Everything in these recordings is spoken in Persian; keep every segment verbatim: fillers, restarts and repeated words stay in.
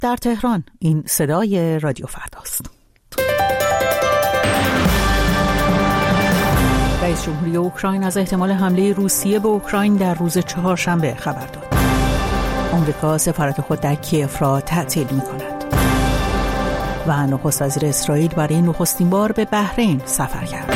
در تهران. این صدای رادیو فرداست. رئیس جمهوری اوکراین از احتمال حمله روسیه به اوکراین در روز چهارشنبه خبر داد. آمریکا سفارت خود در کیف را تعطیل می‌کند. و نخست وزیر اسرائیل برای نخستین بار به بحرین سفر کرد.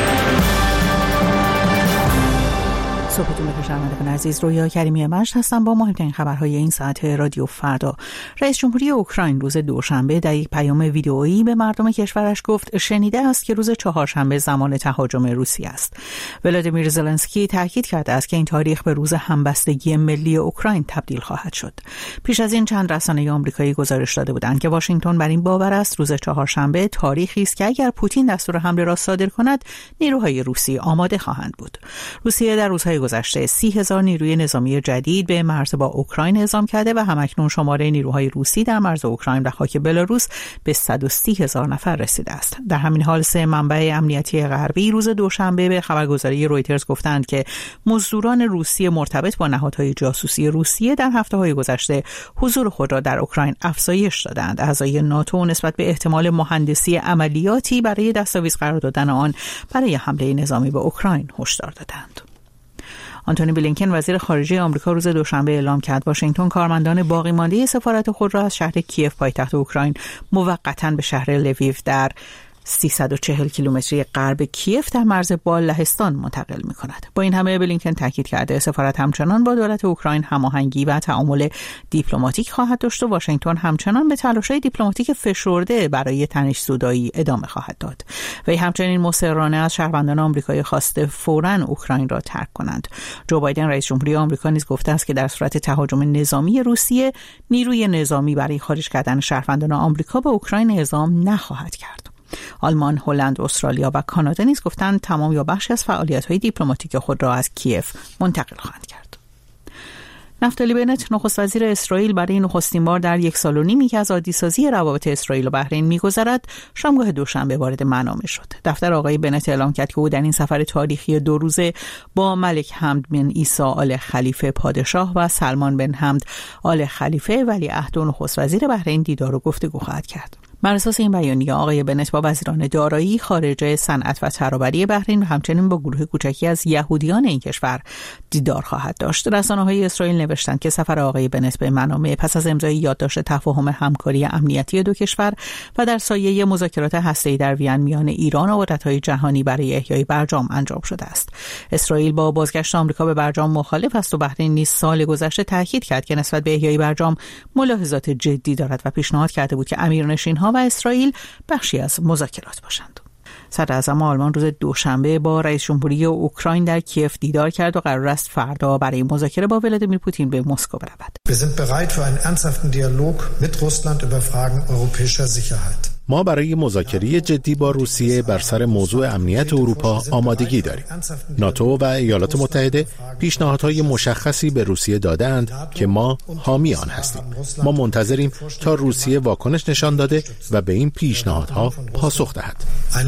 صبحتون بخیر شنوندگان عزیز، رویا کریمی مجد هستم با مهمترین خبرهای این ساعت رادیو فردا. رئیس جمهوری اوکراین روز دوشنبه در یک پیام ویدئویی به مردم کشورش گفت شنیده است که روز چهارشنبه زمان تهاجم روسیه است. ولادیمیر زلنسکی تاکید کرده است که این تاریخ به روز همبستگی ملی اوکراین تبدیل خواهد شد. پیش از این چند رسانه آمریکایی گزارش داده بودند که واشنگتن بر این باور است روز چهارشنبه تاریخی است که اگر پوتین دستور حمله را صادر کند نیروهای روسی آماده خواهند بود. روسیه در روزهای گذشته سی هزار نیروی نظامی جدید به مرز با اوکراین اعزام کرده و همکنون شماره نیروهای روسی در مرز اوکراین و خاک بلاروس به صد و سی هزار نفر رسیده است. در همین حال سه منبع امنیتی غربی روز دوشنبه به خبرگزاری رویترز گفتند که مزدوران روسی مرتبط با نهادهای جاسوسی روسیه در هفته‌های گذشته حضور خود را در اوکراین افزایش دادند. اعضای ناتو نسبت به احتمال مهندسی عملیاتی برای دستاویز قرار دادن آن برای حمله نظامی به اوکراین هشدار دادند. آنتونی بلینکن وزیر خارجه آمریکا روز دوشنبه اعلام کرد واشنگتن کارمندان باقی مانده سفارت خود را از شهر کیف پایتخت اوکراین موقتاً به شهر لویو در سیصد و چهل کیلومتری غرب کیف در مرز با لهستان منتقل می‌کند. با این همه بلینکن تاکید کرده سفارت همچنان با دولت اوکراین هماهنگی و تعامل دیپلماتیک خواهد داشت و واشنگتن همچنان به تلاش‌های دیپلماتیک فشرده برای تنش‌زدایی ادامه خواهد داد. وی همچنین مصرانه از شهروندان آمریکایی خواسته فوراً اوکراین را ترک کنند. جو بایدن رئیس جمهوری آمریکا نیز گفته است که در صورت تهاجم نظامی روسیه نیروی نظامی برای خارج کردن شهروندان آمریکا به اوکراین اعزام نخواهد کرد. آلمان، هلند، استرالیا و کانادا نیز گفتند تمام یا بخشی از فعالیت‌های دیپلماتیک خود را از کیف منتقل خواهند کرد. نفتالی بنت نخست وزیر اسرائیل برای نخستین بار در یک سال و نیمی که از عادی‌سازی روابط اسرائیل و بحرین می‌گذرد شامگاه دوشنبه وارد منامه شد. دفتر آقای بنت اعلام کرد که او در این سفر تاریخی دو روزه با ملک حمد بن عیسی آل خلیفه پادشاه و سلمان بن حمد آل خلیفه ولیعهد و نخست وزیر بحرین دیدار و گفتگو خواهد کرد. بر اساس این بیانیه آقای بنت با وزیران دارایی، خارجه، صنعت و ترابری بحرین و همچنین با گروه کوچکی از یهودیان این کشور دیدار خواهد داشت. رسانه‌های اسرائیل نوشتند که سفر آقای بنت به منامه پس از امضای یادداشت تفاهم همکاری امنیتی دو کشور و در سایه مذاکرات هسته‌ای در وین میان ایران و قدرت‌های جهانی برای احیای برجام انجام شده است. اسرائیل با بازگشت آمریکا به برجام مخالف است و بحرین نیز سال گذشته تاکید کرد که نسبت به احیای برجام ملاحظات جدی دارد و پیشنهاد کرده بود که امیرنشین‌ها و اسرائیل بخشی از مذاکرات باشند. صدراعظم آلمان روز دوشنبه با رئیس جمهوری اوکراین در کیف دیدار کرد و قرار است فردا برای مذاکره با ولادیمیر پوتین به مسکو برود. Wir sind bereit für einen ernsthaften Dialog mit Russland über Fragen europäischer Sicherheit. ما برای مذاکره جدی با روسیه بر سر موضوع امنیت اروپا آمادگی داریم. ناتو و ایالات متحده پیشنهادهای مشخصی به روسیه دادند که ما حامی آن هستیم. ما منتظریم تا روسیه واکنش نشان داده و به این پیشنهادها پاسخ دهد.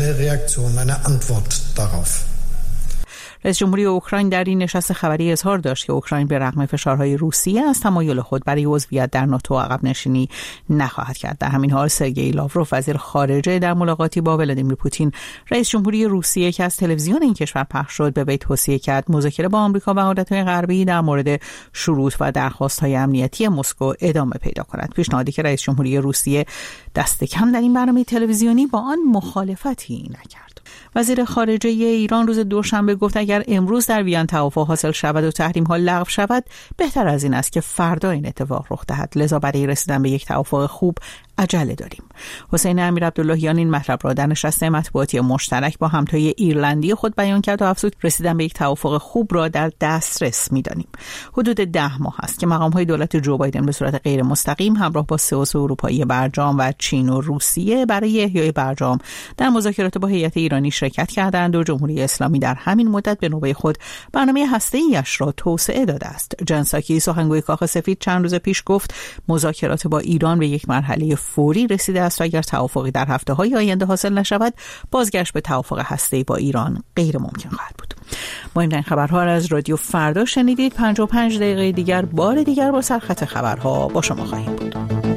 رئیس جمهوری اوکراین در این نشست خبری اظهار داشت که اوکراین به رغم فشارهای روسیه از تمایل خود برای عضویت در ناتو عقب نشینی نخواهد کرد. در همین حال سرگئی لاوروف وزیر خارجه در ملاقاتی با ولادیمیر پوتین رئیس جمهوری روسیه که از تلویزیون این کشور پخش شد به وی توصیه کرد مذاکره با آمریکا و قدرت‌های غربی در مورد شروط و درخواست‌های امنیتی مسکو ادامه پیدا کند. پیشنهادی که رئیس جمهوری روسیه دست کم در این برنامه تلویزیونی با آن مخالفتی نکرد. وزیر خارجه ایران روز دوشنبه گفت اگر امروز در وین توافق حاصل شود و تحریم‌ها لغو شود بهتر از این است که فردا این اتفاق رخ دهد، لذا برای رسیدن به یک توافق خوب عجله داریم. حسین امیرعبداللهیان این مطلب را در نشست مطبوعاتی مشترک با همتای ایرلندی خود بیان کرد و افزود رسیدن به یک توافق خوب را در دسترس می‌دانیم. حدود ده ماه است که مقام‌های دولت جو بایدن به صورت غیر مستقیم همراه با سه عضو اروپایی برجام و چین و روسیه برای احیای برجام در مذاکرات با هیئت ایرانی شرکت کردند و جمهوری اسلامی در همین مدت به نوبه خود برنامه هسته‌ایش را توسعه داده است. جن ساکی سخنگوی کاخ سفید چند روز پیش گفت مذاکرات با ایران به یک مرحله فوری رسیده است و اگر توافقی در هفته‌های آینده حاصل نشود بازگشت به توافق هسته‌ای با ایران غیر ممکن خواهد بود. مهمترین خبرها را از رادیو فردا شنیدید. پنجاه و پنج دقیقه دیگر بار دیگر با سرخط خبرها با شما خواهیم بود.